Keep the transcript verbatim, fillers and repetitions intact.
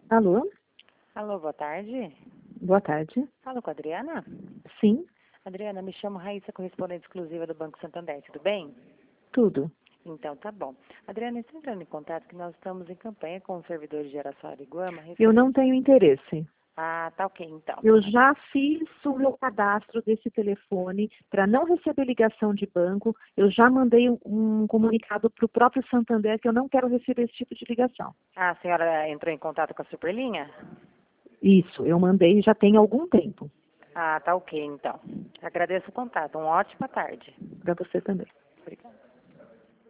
Alô? Alô, boa tarde. Boa tarde. Falo com a Adriana? Sim, Adriana, me chamo Raíssa, correspondente exclusiva do Banco Santander, tudo bem? tudo. Então, tá bom. Adriana, estou entrando em contato que nós estamos em campanha com os servidores de Araçuaí e Guama Eu referente... não tenho interesse. Ah, tá ok, então. Eu já fiz o meu cadastro desse telefone para não receber ligação de banco. Eu já mandei um, um comunicado para o próprio Santander que eu não quero receber esse tipo de ligação. Ah, a senhora entrou em contato com a Superlinha? Isso, eu mandei já tem algum tempo. Ah, tá ok, então. Agradeço o contato. Uma ótima tarde. Para você também. Obrigada.